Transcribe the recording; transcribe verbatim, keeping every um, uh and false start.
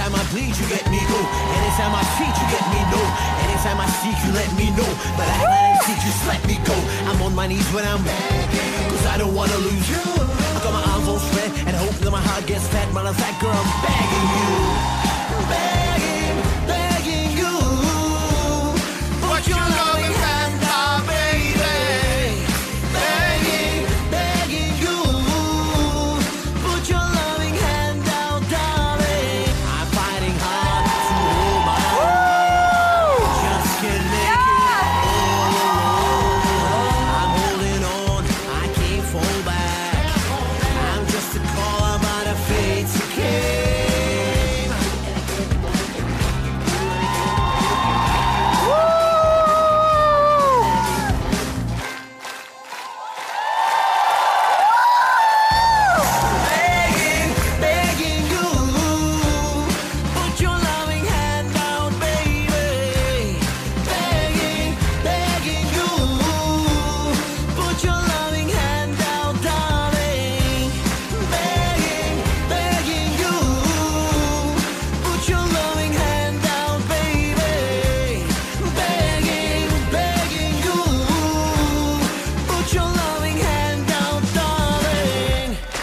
Anytime I bleed, you get me go. Anytime I cheat, you get me no. Anytime I seek, you let me know. But I can't seek, just let me go. I'm on my knees when I'm begging, cause I don't wanna lose you. I got my arms all spread and hope that my heart gets fat. Matter of fact, girl, I'm begging you.